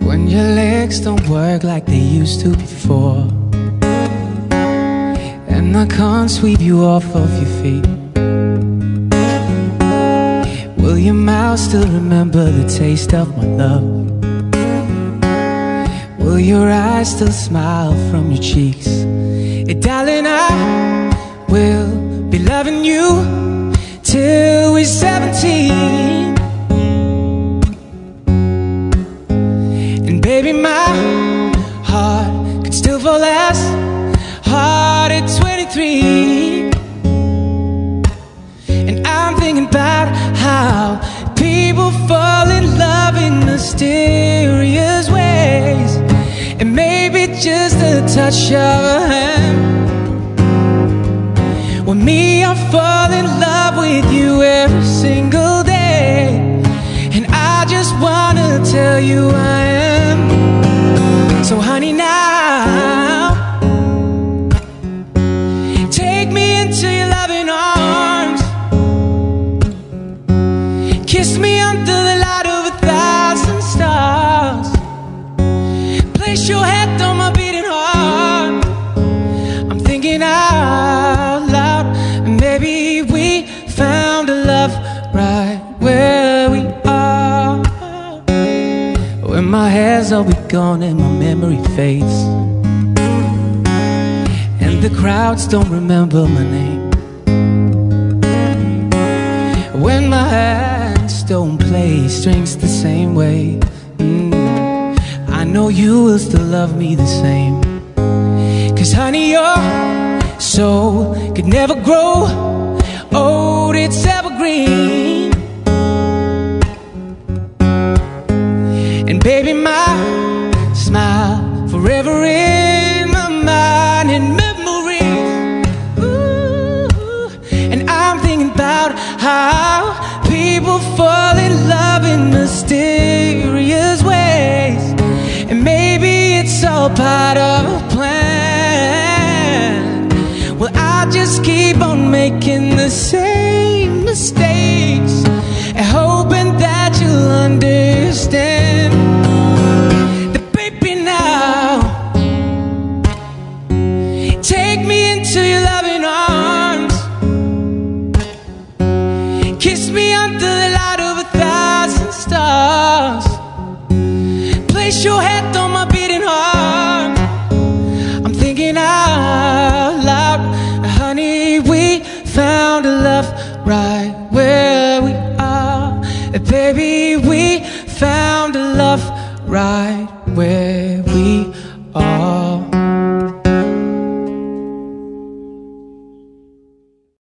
When your legs don't work like they used to before, and I can't sweep you off of your feet, will your mouth still remember the taste of my love? Will your eyes still smile from your cheeks? Darling, I will be loving you till we're 17. And baby, my heart could still fall as hard at 23. And I'm thinking about how people fall in love in mysterious ways, and maybe just a touch of a hand. Well, me, I fall in love with you every single day, and I just wanna tell you I am. So honey, now take me into your loving arms, kiss me under the light of 1,000 stars, place your head on my beating heart. I'm thinking out loud, and maybe we found a love right where we are. When my hair's all be gone and my memory fades, and the crowds don't remember my name, when my hands don't play strings the same way, I know you will still love me the same. 'Cause honey, your soul could never grow old, it's evergreen. And baby, my smile forever in my mind and memories. Ooh. And I'm thinking about how people fall in love in mysterious ways, and maybe it's all part of a plan. Well, I just keep on making the same mistakes and hoping that you'll understand. The baby, now take me into your loving arms, kiss me under the light of 1,000 stars, place your head on my beating heart. I'm thinking out loud, honey, we found a love right where we are. Baby, we found a love right where we are.